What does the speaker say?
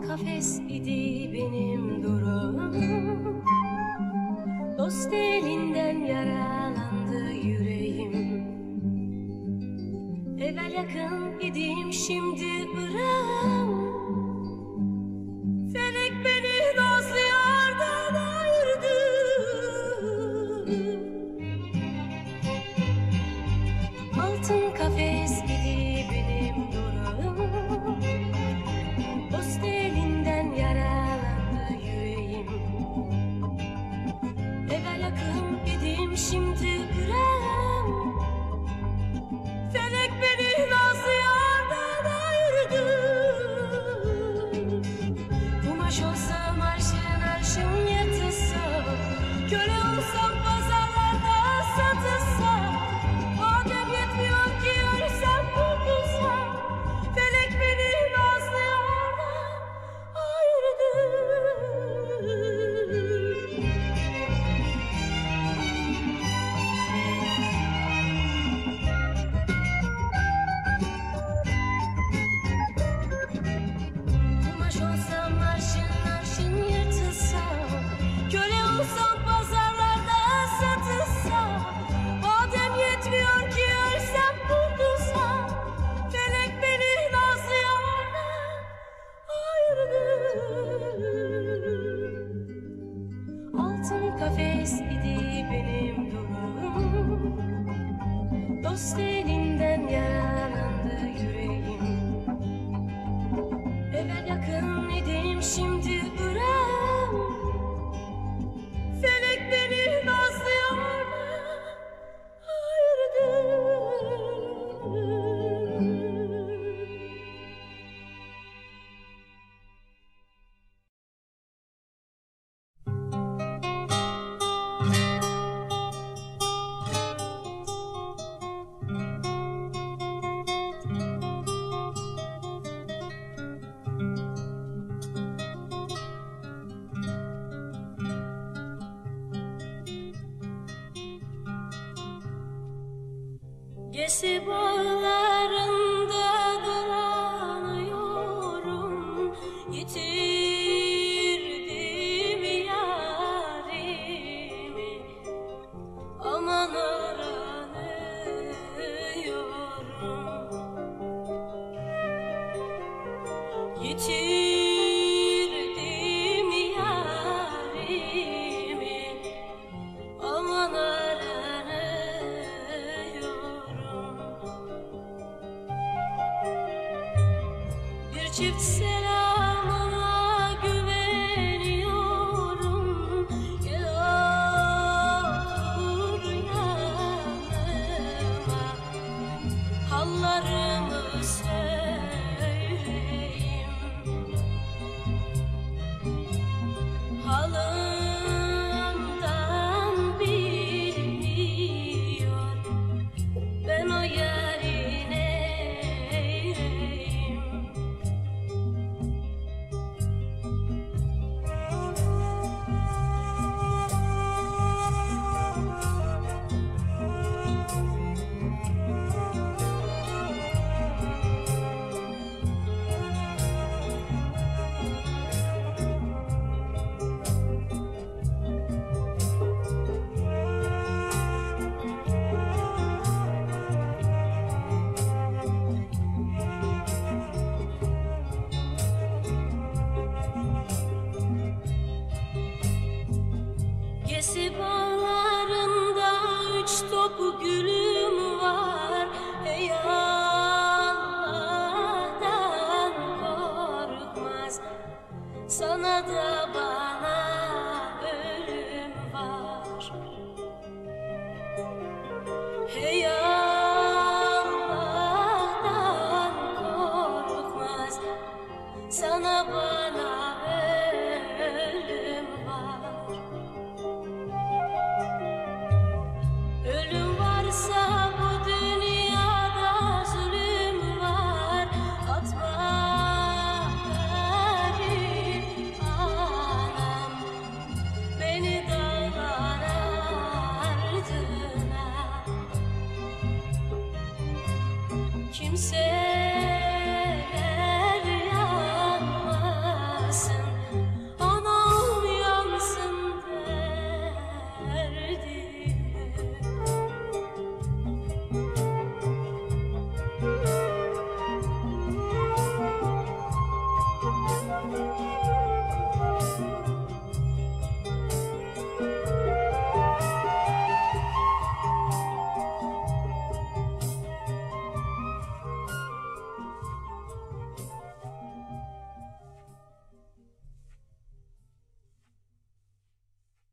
kafes idi benim durağım. Dost elinden yaralandı yüreğim. Evvel yakın idim, şimdi ırak. Felek beni nazlı yardan ayırdı. Altın kafes idi benim durağım. Dost elinden yaralandı yüreğim. Evvel yakın idim, şimdi ırak. Felek beni nazlı yardan ayırdı. Kumaş olsam arşın arşın yatılsam, köle olsam pazarlarda satılsam, madem yetmiyor ki ölsem kurtulsam, felek beni nazlı yardan ayırdı. Kumaş olsam arşın arşın yırtılsam, köle olsam pazarlarda satılsam, madem yetmiyor ki ölsem kurtulsam, felek beni nazlı yardan ayırdı. Altın kafes idi benim durağım. Dost elinden yaralandı yüreğim. Evvel yakın idim, şimdi ırak. Felek beni nazlı yardan ayırdı. Gezi bağlarında dolanıyorum, yitirdim yarimi, aman aranıyorum. Yitirdim yarimi, aman bir çift selamına güveniyorum. Gel otur yanıma, hallarımı söyleyeyim. Halımdan bilmiyor, ben o yarine Gezi bağlarında 3 top gülüm var. Ey Allah'tan korkmaz, sana da bana